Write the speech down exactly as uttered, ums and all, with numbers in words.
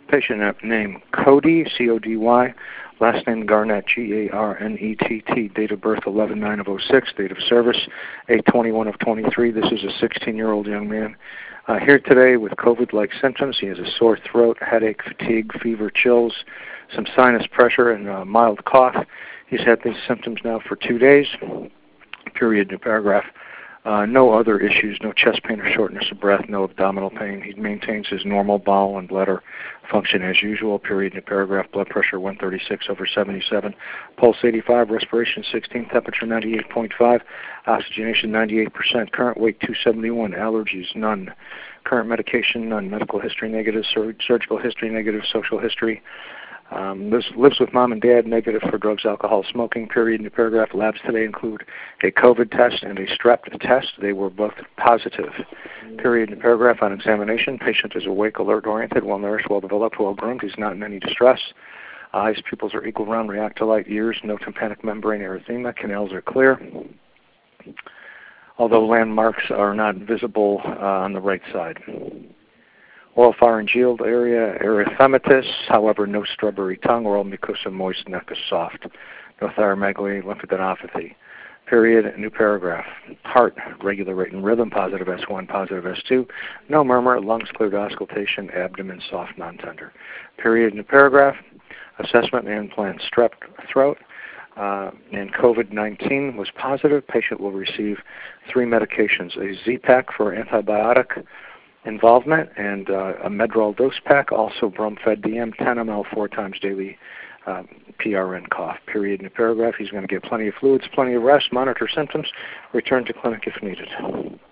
Patient name Cody, C O D Y. Last name Garnett, G A R N E T T. Date of birth eleven nine of oh six. Date of service eight twenty-one of twenty-three. This is a sixteen-year-old young man. Uh, here today with COVID-like symptoms. He has a sore throat, headache, fatigue, fever, chills, some sinus pressure, and a mild cough. He's had these symptoms now for two days. Period, new paragraph. Uh, no other issues, no chest pain or shortness of breath, no abdominal pain. He maintains his normal bowel and bladder function as usual. Period, new paragraph. Blood pressure one thirty-six over seventy-seven. Pulse eighty-five, respiration sixteen, temperature ninety-eight point five, oxygenation ninety-eight percent. Current weight two seventy-one. Allergies, none. Current medication, none. Medical history negative, sur- surgical history negative, social history. Um, lives, lives with mom and dad, negative for drugs, alcohol, smoking. Period, new paragraph. Labs today include a COVID test and a strep test. They were both positive. Period, new paragraph. On examination, patient is awake, alert, oriented, well-nourished, well-developed, well-groomed. He's not in any distress. Eyes, pupils are equal round, react to light. Ears, no tympanic membrane erythema. Canals are clear, although landmarks are not visible uh, on the right side. Oropharyngeal area, erythematous, however, no strawberry tongue. Oral mucosa moist, neck is soft. No thyromegaly, lymphadenopathy. Period, new paragraph. Heart, regular rate and rhythm, positive S one, positive S two. No murmur, lungs cleared, auscultation, abdomen soft, non-tender. Period, new paragraph. Assessment and implant strep throat. Uh, and COVID nineteen was positive. Patient will receive three medications, a Z-Pak for antibiotic involvement, and uh, a Medrol dose pack, also Bromfed D M, ten milliliters four times daily, uh, P R N cough. Period, new paragraph. He's going to get plenty of fluids, plenty of rest, monitor symptoms, return to clinic if needed.